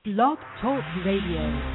Blog Talk Radio.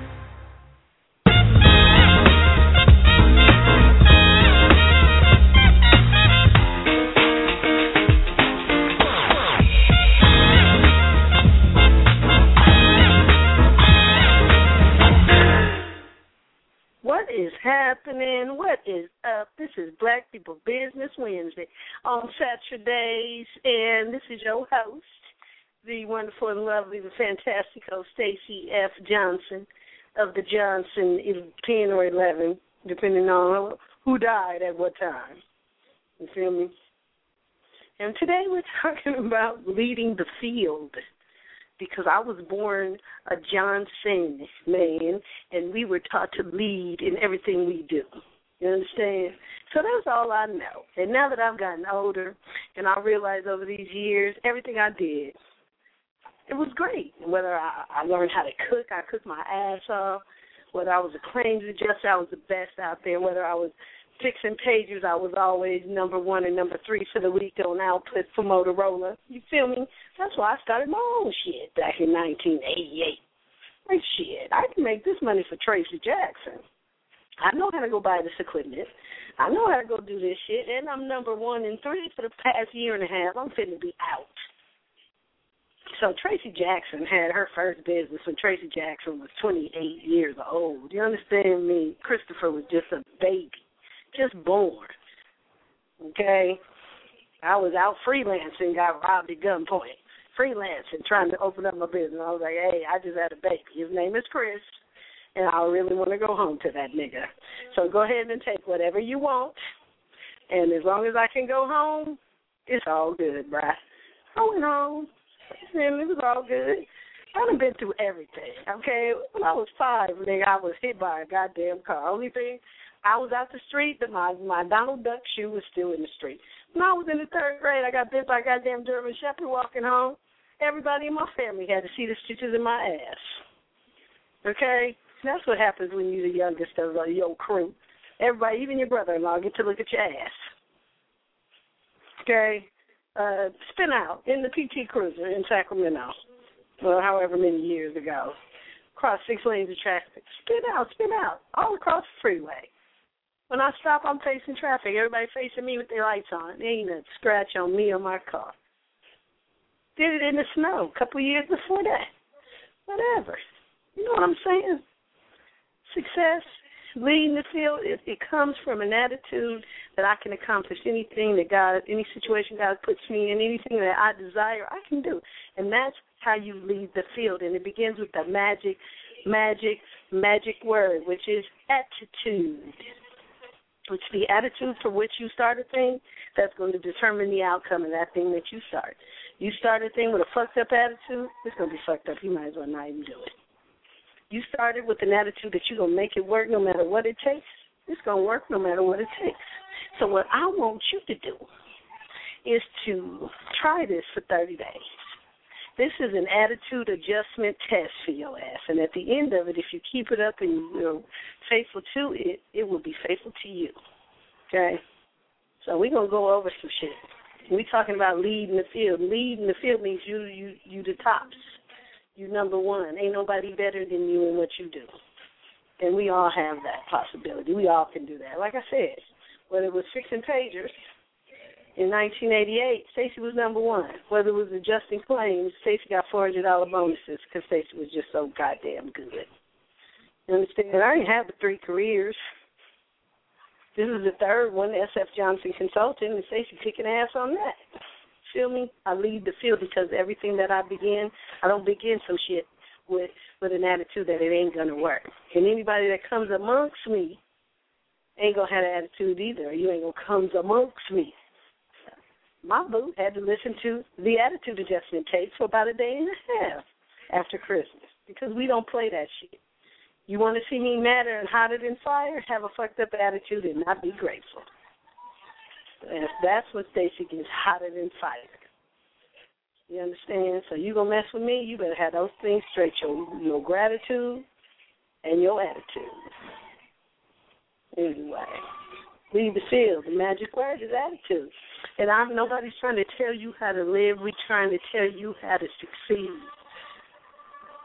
What is happening? What is up? This is Black People Business Wednesday on Saturdays, and this is your host, the wonderful and lovely, the fantastic host, Stacey F. Johnson of the Johnson 10 or 11, depending on who died at what time. You feel me? And today we're talking about leading the field, because I was born a Johnson man, and we were taught to lead in everything we do. You understand? So that's all I know. And now that I've gotten older, and I realize over these years, everything I did, it was great. Whether I learned how to cook, I cooked my ass off. Whether I was a claims adjuster, I was the best out there. Whether I was fixing pagers, I was always number 1 and number 3 for the week on output for Motorola. You feel me? That's why I started my own shit back in 1988. Like, shit, I can make this money for Tracy Jackson. I know how to go buy this equipment. I know how to go do this shit, and I'm number 1 and 3 for the past year and a half. I'm finna be out. So Tracy Jackson had her first business when Tracy Jackson was 28 years old. You understand me? Christopher was just a baby. Just born, okay? I was out freelancing, got robbed at gunpoint. Freelancing, trying to open up my business. I was like, hey, I just had a baby. His name is Chris, and I really want to go home to that nigga. So go ahead and take whatever you want, and as long as I can go home, it's all good, bruh. I went home, and it was all good. I done been through everything, okay? When I was 5, nigga, I was hit by a goddamn car. Only thing, I was out the street, but my Donald Duck shoe was still in the street. When I was in the 3rd grade, I got bit by a goddamn German Shepherd walking home. Everybody in my family had to see the stitches in my ass. Okay? That's what happens when you're the youngest of your crew. Everybody, even your brother-in-law, get to look at your ass. Okay? Spin out in the PT Cruiser in Sacramento, well, however many years ago. Cross 6 lanes of traffic. Spin out, all across the freeway. When I stop, I'm facing traffic. Everybody facing me with their lights on. There ain't a scratch on me or my car. Did it in the snow a couple years before that. Whatever. You know what I'm saying? Success, leading the field, it comes from an attitude that I can accomplish anything that God, any situation God puts me in, anything that I desire, I can do. And that's how you lead the field. And it begins with the magic word, which is attitude. It's the attitude for which you start a thing that's going to determine the outcome of that thing that you start. You start a thing with a fucked up attitude, it's going to be fucked up. You might as well not even do it. You started with an attitude that you're going to make it work no matter what it takes, it's going to work no matter what it takes. So what I want you to do is to try this for 30 days. This is an attitude adjustment test for your ass. And at the end of it, if you keep it up and you're faithful to it, it will be faithful to you. Okay? So we're going to go over some shit. We're talking about leading the field. Leading the field means you the tops. You number 1. Ain't nobody better than you in what you do. And we all have that possibility. We all can do that. Like I said, whether it was fixing pagers, in 1988, Stacey was number 1. Whether it was adjusting claims, Stacey got $400 bonuses because Stacey was just so goddamn good. You understand? I didn't have the 3 careers. This is the 3rd one, SF Johnson Consulting, and Stacey kicking ass on that. Feel me? I lead the field because everything that I begin, I don't begin some shit with an attitude that it ain't going to work. And anybody that comes amongst me ain't going to have an attitude either. You ain't going to come amongst me. My boo had to listen to the attitude adjustment tape for about a day and a half after Christmas because we don't play that shit. You want to see me madder and hotter than fire? Have a fucked up attitude and not be grateful. And that's what Stacey gets, hotter than fire. You understand? So you going to mess with me, you better have those things straight, your gratitude and your attitude. Anyway. Lead the field. The magic word is attitude. And nobody's trying to tell you how to live. We're trying to tell you how to succeed.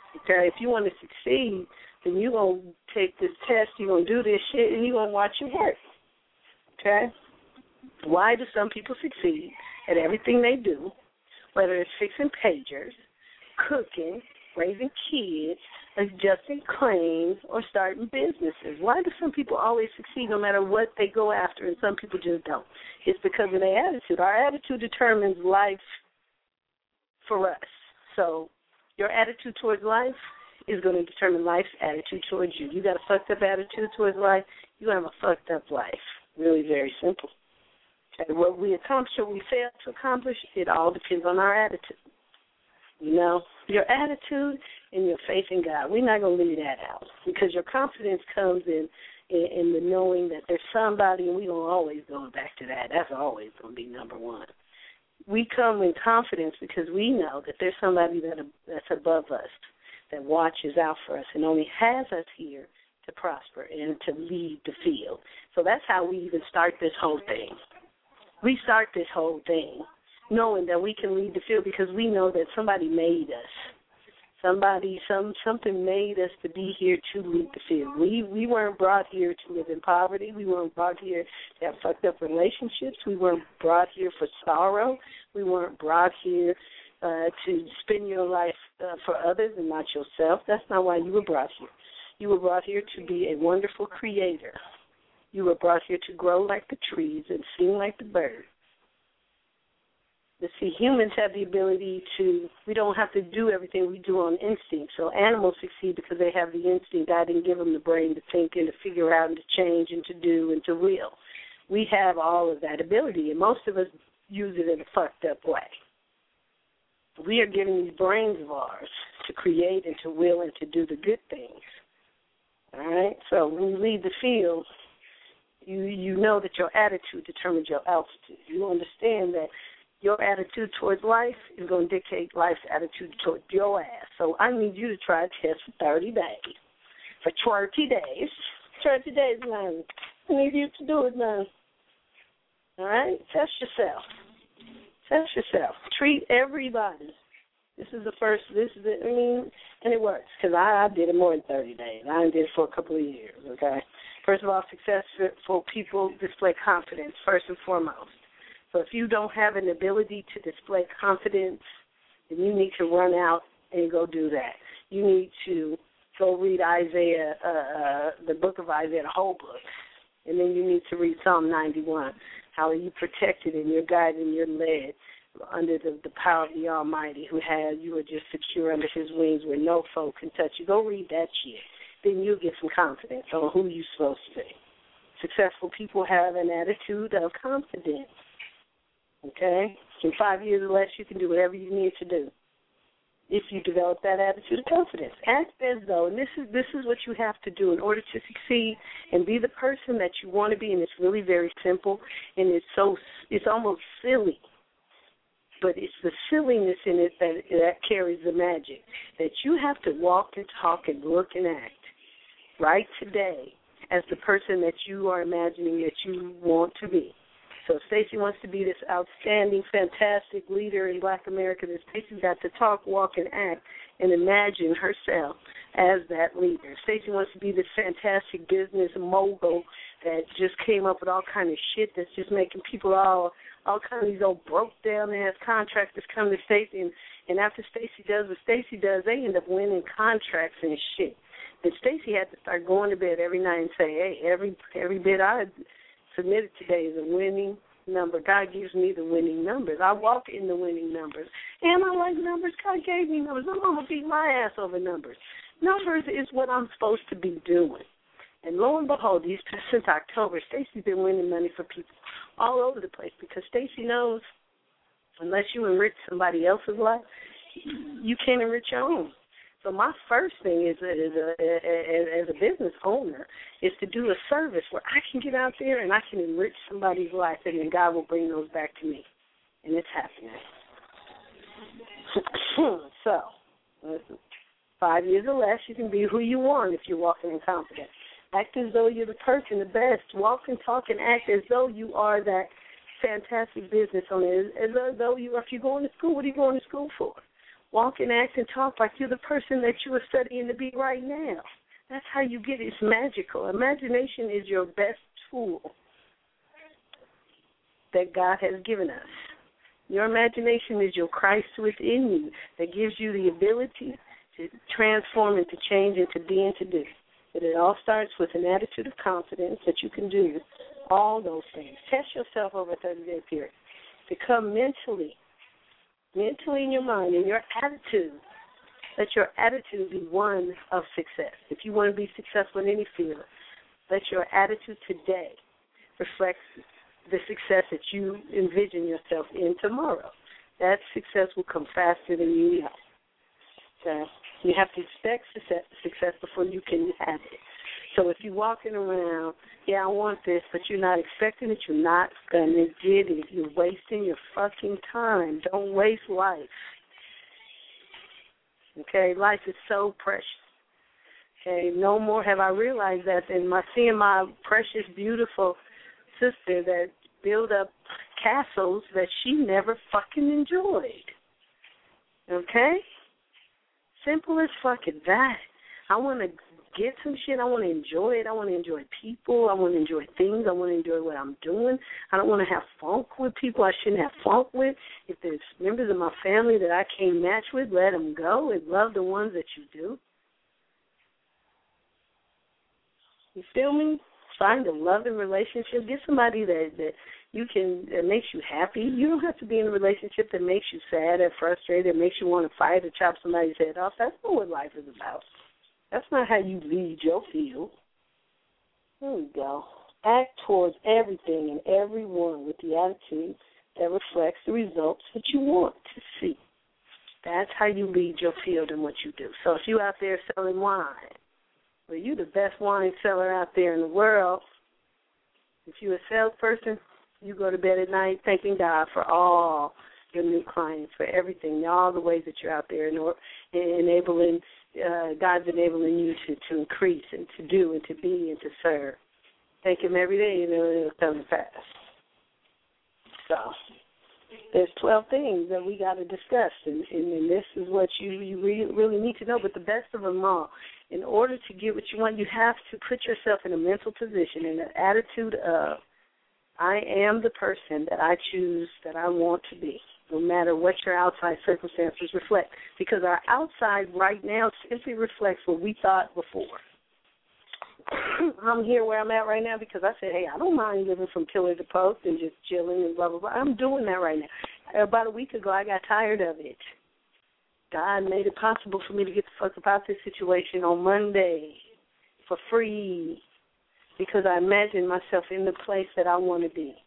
Okay, if you want to succeed, then you're going to take this test, you're going to do this shit, and you're going to watch it work. Okay? Why do some people succeed at everything they do, whether it's fixing pagers, cooking, raising kids, adjusting claims, or starting businesses? Why do some people always succeed no matter what they go after, and some people just don't? It's because of their attitude. Our attitude determines life for us. So your attitude towards life is going to determine life's attitude towards you. You got a fucked up attitude towards life, you're going to have a fucked up life. Really very simple. Okay, what we accomplish or we fail to accomplish, it all depends on our attitude. You know, your attitude and your faith in God, we're not going to leave that out, because your confidence comes in the knowing that there's somebody, and we're going to always go back to that. That's always going to be number one. We come in confidence because we know that there's somebody that's above us, that watches out for us and only has us here to prosper and to lead the field. So that's how we even start this whole thing. We start this whole thing knowing that we can lead the field because we know that somebody made us. Something made us to be here to lead the field. We weren't brought here to live in poverty. We weren't brought here to have fucked up relationships. We weren't brought here for sorrow. We weren't brought here to spend your life for others and not yourself. That's not why you were brought here. You were brought here to be a wonderful creator. You were brought here to grow like the trees and sing like the birds. You see, humans have the ability we don't have to do everything we do on instinct. So animals succeed because they have the instinct. God didn't give them the brain to think and to figure out and to change and to do and to will. We have all of that ability, and most of us use it in a fucked up way. We are given these brains of ours to create and to will and to do the good things. All right? So when you lead the field, you know that your attitude determines your altitude. You understand that your attitude towards life is going to dictate life's attitude towards your ass. So I need you to try a test for 30 days. For 30 days. 30 days, man. I need you to do it now. All right? Test yourself. Test yourself. Treat everybody. This is the first, and it works, because I did it more than 30 days. I did it for a couple of years, okay? First of all, successful people display confidence, first and foremost. So if you don't have an ability to display confidence, then you need to run out and go do that. You need to go read Isaiah, the book of Isaiah, the whole book. And then you need to read Psalm 91. How are you protected and you're guided and you're led under the power of the Almighty, who has you are just secure under his wings where no foe can touch you. Go read that shit. Then you'll get some confidence on who you're supposed to be. Successful people have an attitude of confidence. Okay? In 5 years or less, you can do whatever you need to do if you develop that attitude of confidence. Act as though, and this is what you have to do in order to succeed and be the person that you want to be, and it's really very simple, and it's almost silly. But it's the silliness in it that carries the magic, that you have to walk and talk and look and act right today as the person that you are imagining that you want to be. So Stacey wants to be this outstanding, fantastic leader in Black America. That Stacey's got to talk, walk, and act and imagine herself as that leader. Stacey wants to be this fantastic business mogul that just came up with all kind of shit that's just making people all kind of these old broke down ass contractors come to Stacey, and after Stacey does what Stacey does, they end up winning contracts and shit. And Stacey had to start going to bed every night and say, hey, every bid I submitted today is a winning number. God gives me the winning numbers. I walk in the winning numbers. And I like numbers. God gave me numbers. I'm going to beat my ass over numbers. Numbers is what I'm supposed to be doing. And lo and behold, since October, Stacey's been winning money for people all over the place because Stacey knows unless you enrich somebody else's life, you can't enrich your own. So my first thing is as a business owner is to do a service where I can get out there and I can enrich somebody's life, and then God will bring those back to me. And it's happening. So, listen, 5 years or less, you can be who you want if you're walking in confidence. Act as though you're the person, the best. Walk and talk and act as though you are that fantastic business owner. As though you are, if you're going to school, what are you going to school for? Walk and act and talk like you're the person that you are studying to be right now. That's how you get it. It's magical. Imagination is your best tool that God has given us. Your imagination is your Christ within you that gives you the ability to transform and to change and to be and to do. But it all starts with an attitude of confidence that you can do all those things. Test yourself over a 30-day period. Become mentally in your mind, in your attitude. Let your attitude be one of success. If you want to be successful in any field, let your attitude today reflect the success that you envision yourself in tomorrow. That success will come faster than you know. So you have to expect success before you can have it. So if you're walking around, I want this, but you're not expecting it, you're not going to get it. You're wasting your fucking time. Don't waste life. Okay, life is so precious. Okay, no more have I realized that than seeing my precious, beautiful sister that built up castles that she never fucking enjoyed. Okay? Simple as fucking that. I want to get some shit. I want to enjoy it. I want to enjoy people. I want to enjoy things. I want to enjoy what I'm doing. I don't want to have funk with people I shouldn't have funk with. If there's members of my family that I can't match with, let them go and love the ones that you do. You feel me? Find a loving relationship. Get somebody that makes you happy. You don't have to be in a relationship that makes you sad or frustrated, that makes you want to fight or chop somebody's head off. That's not what life is about. That's not how you lead your field. There we go. Act towards everything and everyone with the attitude that reflects the results that you want to see. That's how you lead your field and what you do. So if you're out there selling wine, well, you're the best wine seller out there in the world. If you're a salesperson, you go to bed at night thanking God for all your new clients, for everything, all the ways that you're out there enabling, God's enabling you to increase and to do and to be and to serve. Thank Him every day, and it'll come to pass. So there's 12 things that we got to discuss, and this is what you really need to know. But the best of them all, in order to get what you want, you have to put yourself in a mental position, in an attitude of, I am the person that I choose that I want to be, no matter what your outside circumstances reflect. Because our outside right now simply reflects what we thought before. I'm here where I'm at right now because I said, hey, I don't mind living from pillar to post and just chilling and blah, blah, blah. I'm doing that right now. About a week ago, I got tired of it. God made it possible for me to get the fuck about this situation on Monday for free because I imagined myself in the place that I want to be.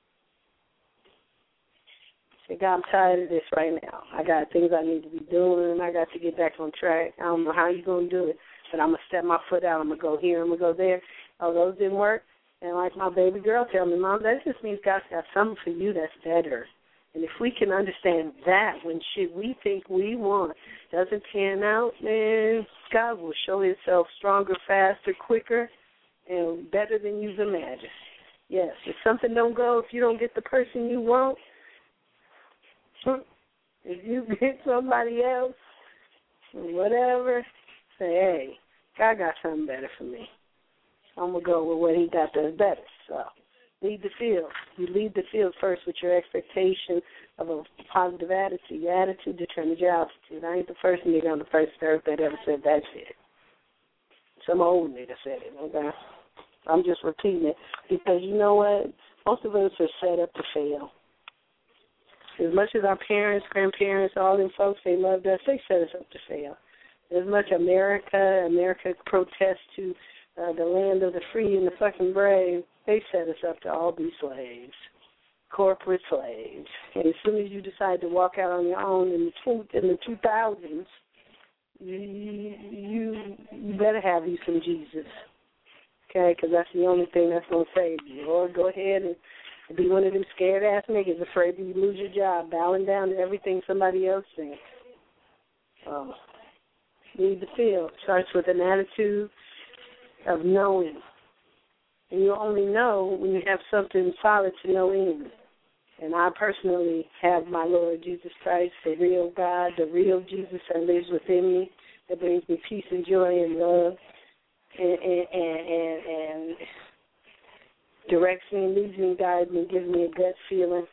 I said, God, I'm tired of this right now. I got things I need to be doing, and I got to get back on track. I don't know how you're going to do it, but I'm going to step my foot out. I'm going to go here. I'm going to go there. Oh, those didn't work. And like my baby girl tell me, Mom, that just means God's got something for you that's better. And if we can understand that when shit we think we want doesn't pan out, man, God will show Himself stronger, faster, quicker, and better than you've imagined. Yes, if something don't go, if you don't get the person you want, if you get somebody else, whatever, say, hey, God got something better for me. I'm going to go with what He got that's better. So lead the field. You lead the field first with your expectation of a positive attitude. Your attitude determines your altitude. I ain't the first nigga on the first earth that ever said that shit. Some old nigga said it, okay? I'm just repeating it because you know what? Most of us are set up to fail. As much as our parents, grandparents, all them folks, they loved us, they set us up to fail. As much America protests to the land of the free and the fucking brave, they set us up to all be slaves, corporate slaves. And as soon as you decide to walk out on your own in the 2000s, you better have you some Jesus, okay? Because that's the only thing that's going to save you. Or go ahead and be one of them scared-ass niggas afraid that you lose your job, bowing down to everything somebody else thinks. Lead the field. Starts with an attitude of knowing. And you only know when you have something solid to know in. And I personally have my Lord Jesus Christ, the real God, the real Jesus that lives within me, that brings me peace and joy and love, and directs me, leads me, guides me, gives me a gut feeling,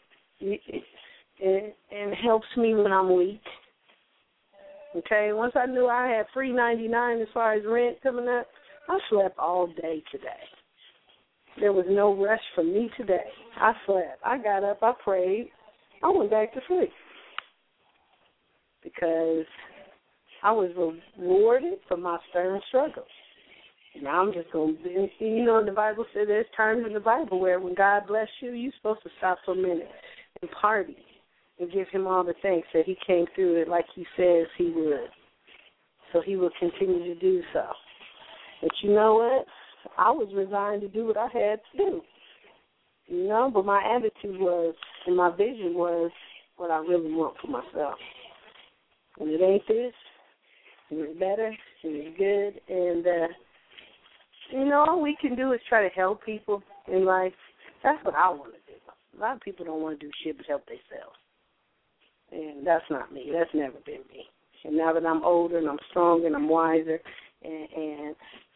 and helps me when I'm weak. Okay, once I knew I had $3.99 as far as rent coming up, I slept all day today. There was no rush for me today. I slept. I got up. I prayed. I went back to sleep because I was rewarded for my stern struggle. Now I'm just going to, you know, the Bible says there's times in the Bible where when God bless you, you're supposed to stop for a minute and party and give him all the thanks that he came through it like he says he would. So he will continue to do so. But you know what? I was resigned to do what I had to do. You know, but my attitude was, and my vision was what I really want for myself. And it ain't this, and it's better, and it's good, and, you know, all we can do is try to help people in life. That's what I want to do. A lot of people don't want to do shit but help themselves. And that's not me. That's never been me. And now that I'm older and I'm stronger and I'm wiser, and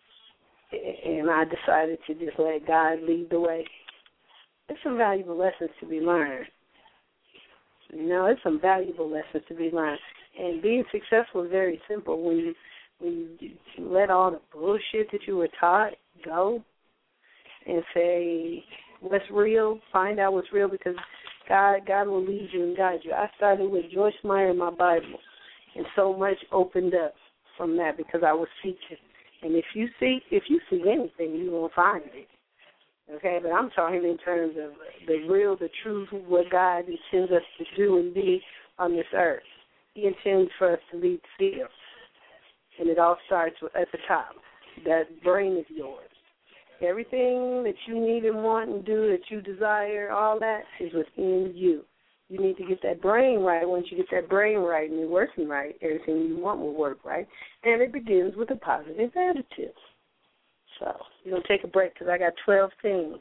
I decided to just let God lead the way, there's some valuable lessons to be learned. You know, there's some valuable lessons to be learned. And being successful is very simple. When you let all the bullshit that you were taught go and say what's real, find out what's real, because God will lead you and guide you. I started with Joyce Meyer in my Bible, and so much opened up from that because I was seeking. And if you seek anything, you will find it. Okay, but I'm talking in terms of the real, the truth, what God intends us to do and be on this earth. He intends for us to lead fields. And it all starts at the top. That brain is yours. Everything that you need and want and do that you desire, all that is within you. You need to get that brain right. Once you get that brain right and you're working right, everything you want will work right. And it begins with a positive attitude. So you're going to take a break because I got 12 things.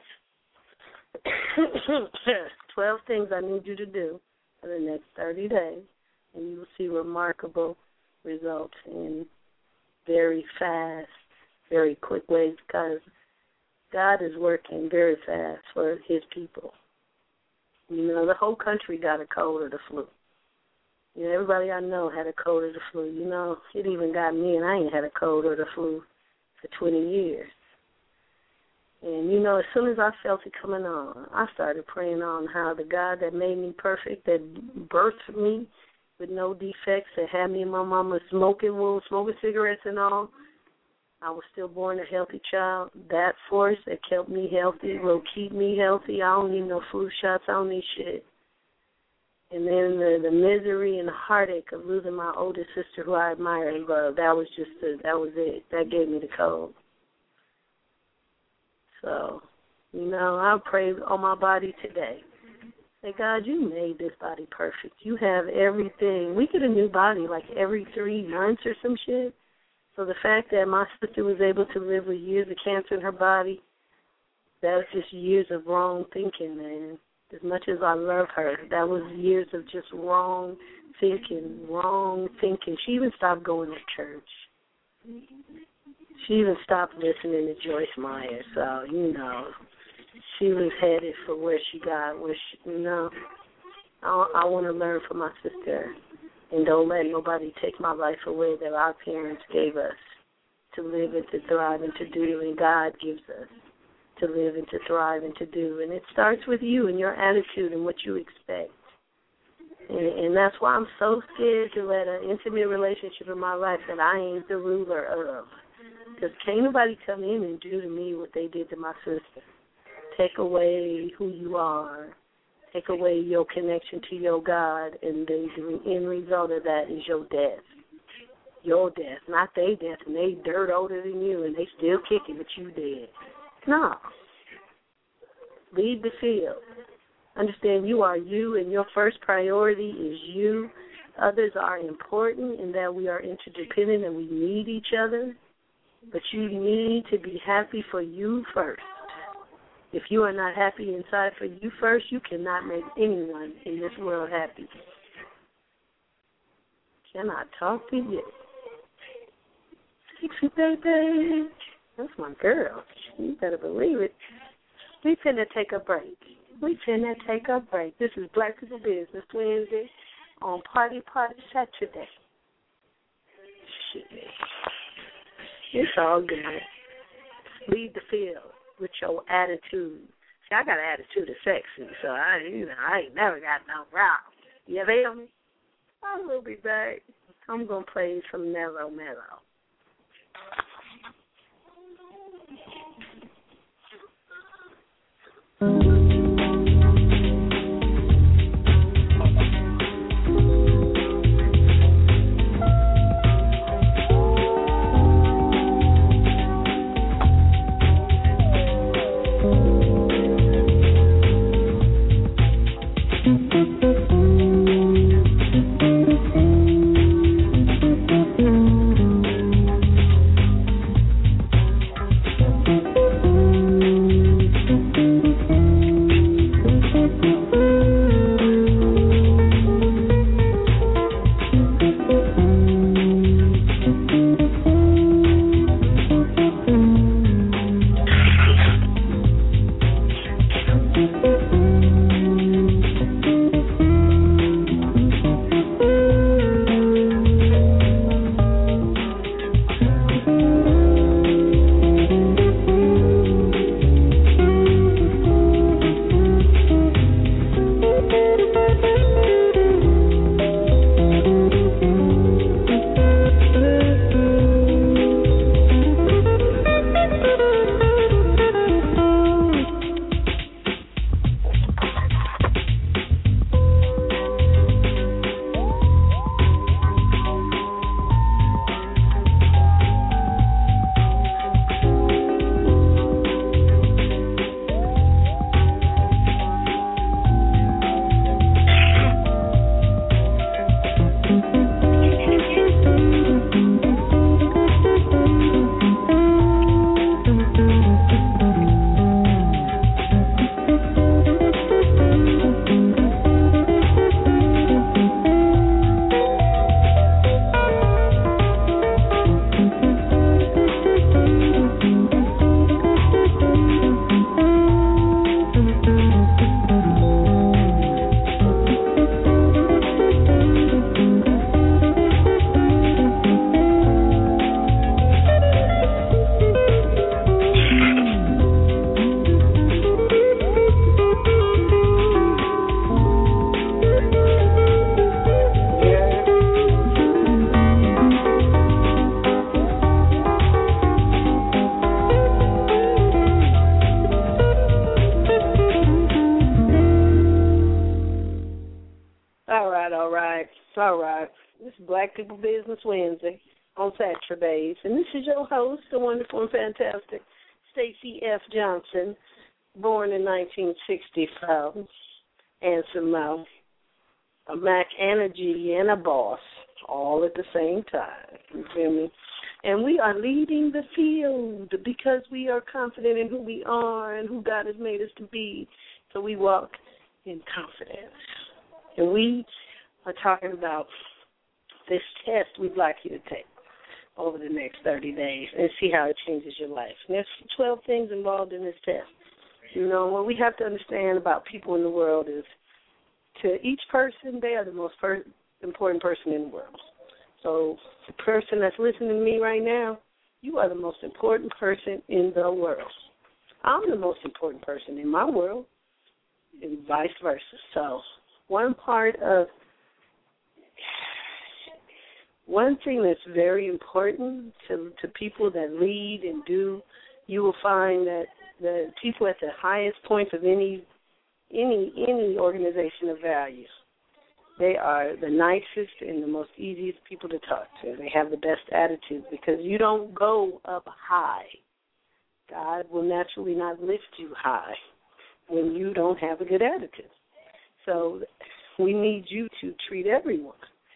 12 things I need you to do for the next 30 days, and you will see remarkable results in very fast, very quick ways because God is working very fast for his people. You know, the whole country got a cold or the flu. You know, everybody I know had a cold or the flu. You know, it even got me, and I ain't had a cold or the flu for 20 years. And, you know, as soon as I felt it coming on, I started praying on how the God that made me perfect, that birthed me with no defects, that had me and my mama smoking cigarettes and all, I was still born a healthy child. That force that kept me healthy will keep me healthy. I don't need no flu shots. I don't need shit. And then the misery and the heartache of losing my oldest sister who I admire and love, that was it. That gave me the code. So, you know, I pray on my body today. Say, God, you made this body perfect. You have everything. We get a new body like every 3 months or some shit. So the fact that my sister was able to live with years of cancer in her body, that was just years of wrong thinking, man. As much as I love her, that was years of just wrong thinking. She even stopped going to church. She even stopped listening to Joyce Meyer. So, you know, she was headed for where she got, you know. I want to learn from my sister. And don't let nobody take my life away that our parents gave us to live and to thrive and to do, and God gives us to live and to thrive and to do. And it starts with you and your attitude and what you expect. And that's why I'm so scared to let an intimate relationship in my life that I ain't the ruler of. Because can't nobody come in and do to me what they did to my sister. Take away who you are. Take away your connection to your God, and the end result of that is your death. Your death, not their death, and they dirt older than you, and they still kicking, but you dead. No. Lead the field. Understand you are you, and your first priority is you. Others are important in that we are interdependent and we need each other, but you need to be happy for you first. If you are not happy inside for you first, you cannot make anyone in this world happy. Can I talk to you? Sexy baby. That's my girl. You better believe it. We finna take a break. This is Black People Business Wednesday on Party Saturday. Shit. It's all good. Leave the field with your attitude. See, I got an attitude of sexy, so I ain't never got no problem. You feel me? I will be back. I'm going to play some Mellow. All right. This is Black People Business Wednesday on Saturdays. And this is your host, the wonderful and fantastic Stacey F. Johnson, born in 1965, and Simone, a Mac and a G and a boss, all at the same time. You feel me? And we are leading the field because we are confident in who we are and who God has made us to be. So we walk in confidence. And we are talking about this test we'd like you to take over the next 30 days and see how it changes your life. And there's 12 things involved in this test. You know, what we have to understand about people in the world is to each person, they are the most important person in the world. So the person that's listening to me right now, you are the most important person in the world. I'm the most important person in my world and vice versa. So one thing that's very important to people that lead and do, you will find that the people at the highest points of any organization of values, they are the nicest and the most easiest people to talk to. They have the best attitude because you don't go up high. God will naturally not lift you high when you don't have a good attitude. So we need you to treat everyone,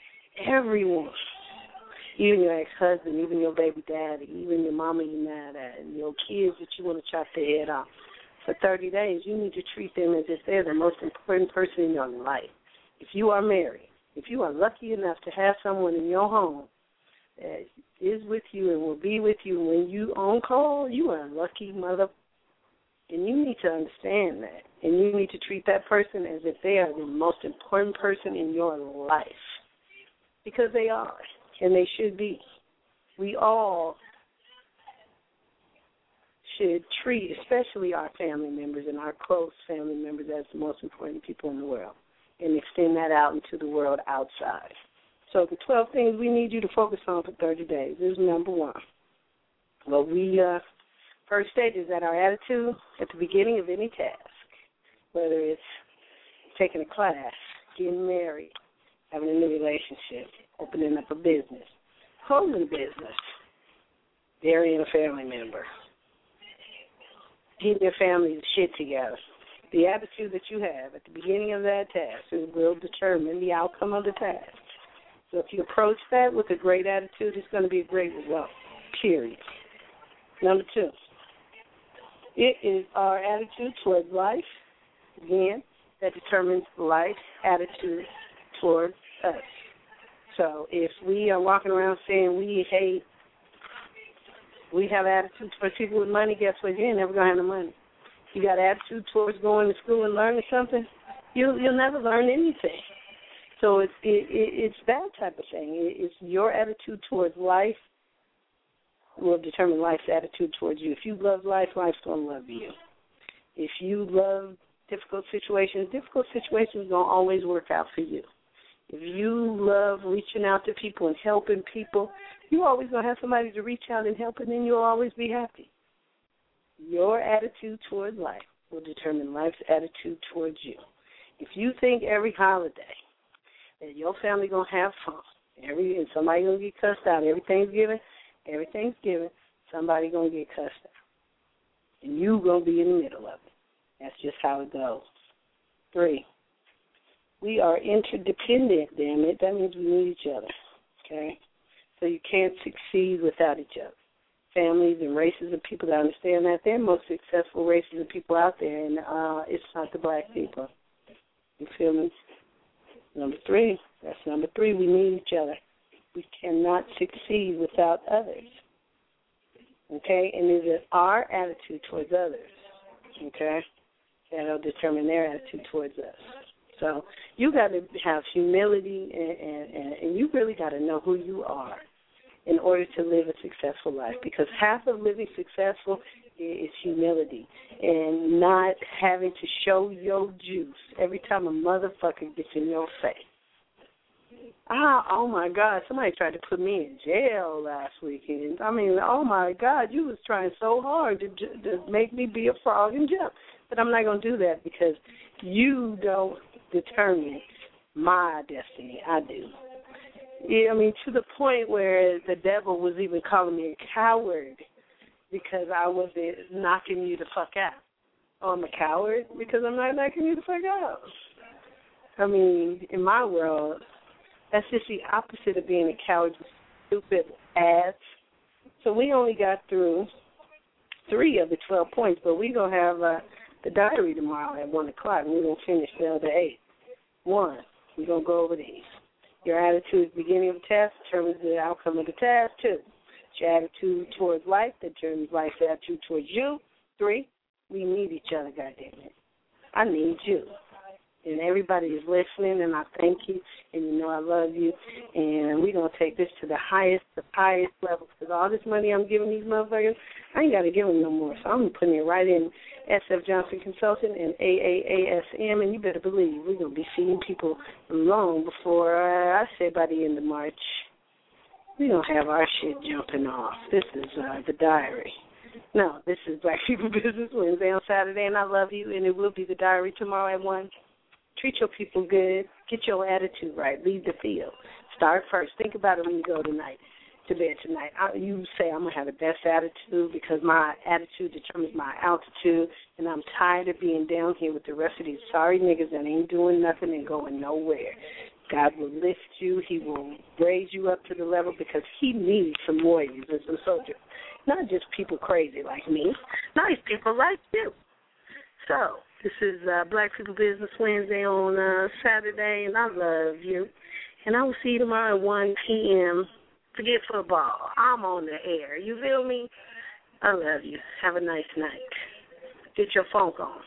even your ex-husband, even your baby daddy, even your mama you're mad at, and your kids that you want to chop their head off. for 30 days, you need to treat them as if they're the most important person in your life. If you are married, if you are lucky enough to have someone in your home that is with you and will be with you when you on call, you are a lucky mother. And you need to understand that. And you need to treat that person as if they are the most important person in your life. Because they are, and they should be. We all should treat, especially our family members and our close family members, as the most important people in the world, and extend that out into the world outside. So the 12 things we need you to focus on for 30 days is number one. Well, first stage is that our attitude at the beginning of any task, whether it's taking a class, getting married, having a new relationship, opening up a business, holding a business, burying a family member, getting your family's shit together. The attitude that you have at the beginning of that task will determine the outcome of the task. So if you approach that with a great attitude, it's going to be a great result, period. Number two, it is our attitude towards life, again, that determines life's attitude towards us. So if we are walking around saying we have attitude towards people with money, guess what? You ain't never going to have no money. You got attitude towards going to school and learning something, you'll never learn anything. So it's that type of thing. It's your attitude towards life will determine life's attitude towards you. If you love life, life's going to love you. If you love difficult situations are going to always work out for you. If you love reaching out to people and helping people, you're always going to have somebody to reach out and help, and then you'll always be happy. Your attitude towards life will determine life's attitude towards you. If you think every holiday that your family going to have fun, and somebody going to get cussed out every Thanksgiving, somebody going to get cussed out. And you going to be in the middle of it. That's just how it goes. 3, we are interdependent, damn it. That means we need each other, okay? So you can't succeed without each other. Families and races of people that understand that, they're most successful races of people out there, and it's not the black people. You feel me? Number 3, we need each other. We cannot succeed without others, okay? And it is our attitude towards others, okay, that'll determine their attitude towards us. So you got to have humility, and you really got to know who you are in order to live a successful life, because half of living successful is humility and not having to show your juice every time a motherfucker gets in your face. Oh, my God, somebody tried to put me in jail last weekend. I mean, oh, my God, you was trying so hard to make me be a frog and jump. But I'm not going to do that because you don't determine my destiny. I do. Yeah, I mean, to the point where the devil was even calling me a coward because I wasn't knocking you the fuck out. Oh, I'm a coward because I'm not knocking you the fuck out. I mean, in my world, that's just the opposite of being a coward, stupid ass. So we only got through 3 of the 12 points, but we're going to have the diary tomorrow at 1 o'clock, and we're going to finish the other 8. 1, we're going to go over these. Your attitude at the beginning of the task determines the outcome of the task. 2, it's your attitude towards life that determines life's attitude towards you. 3, we need each other, goddammit. I need you. And everybody is listening, and I thank you, and you know I love you. And we're going to take this to the highest level, because all this money I'm giving these motherfuckers, I ain't got to give them no more. So I'm putting it right in SF Johnson Consulting and AAASM, and you better believe we're going to be seeing people long before, I say by the end of March, we're going to have our shit jumping off. This is the diary. No, this is Black People Business Wednesday on Saturday, and I love you, and it will be the diary tomorrow at 1. Treat your people good. Get your attitude right. Leave the field. Start first. Think about it when you go to bed tonight. You say, I'm going to have the best attitude because my attitude determines my altitude, and I'm tired of being down here with the rest of these sorry niggas that ain't doing nothing and going nowhere. God will lift you. He will raise you up to the level because he needs some warriors and some soldiers, not just people crazy like me. Nice people like you. So, this is Black People Business Wednesday on Saturday, and I love you. And I will see you tomorrow at 1 p.m. Forget football. I'm on the air. You feel me? I love you. Have a nice night. Get your phone on.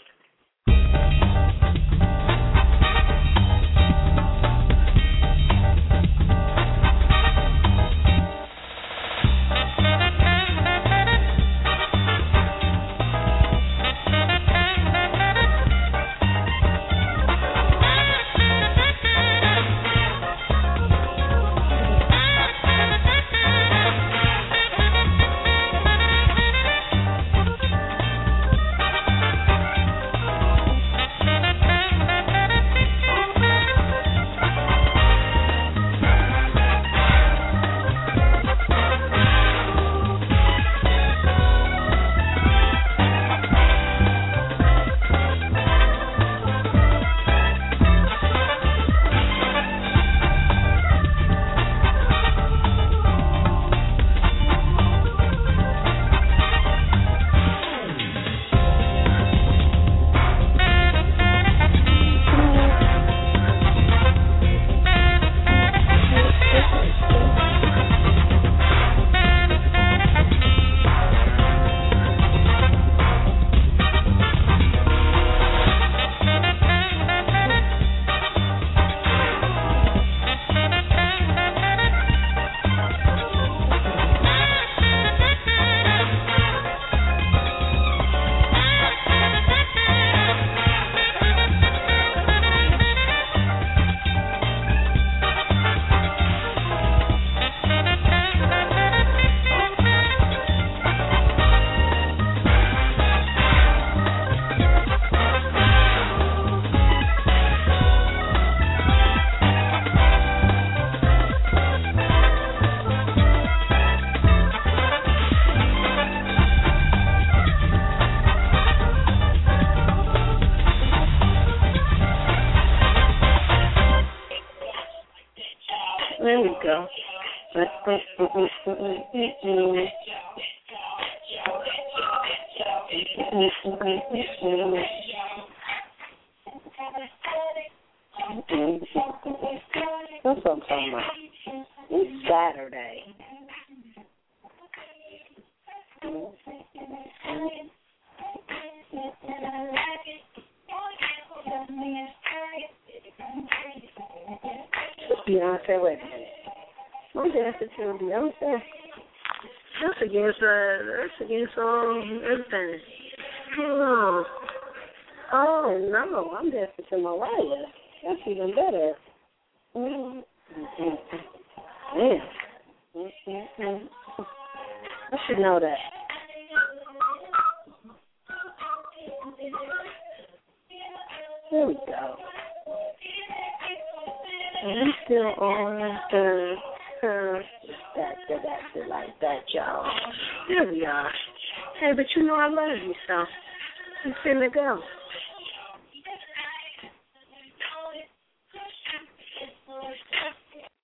There we go. That's what I'm talking about. It's Saturday. Beyonce, wait a minute. I'm dancing to Beyonce. That's against everything. Oh no, I'm dancing to Mariah. That's even better. I should know that. There we go. I'm still on that's it like that, y'all. There we are. Hey, but you know I love you, so I'm finna go.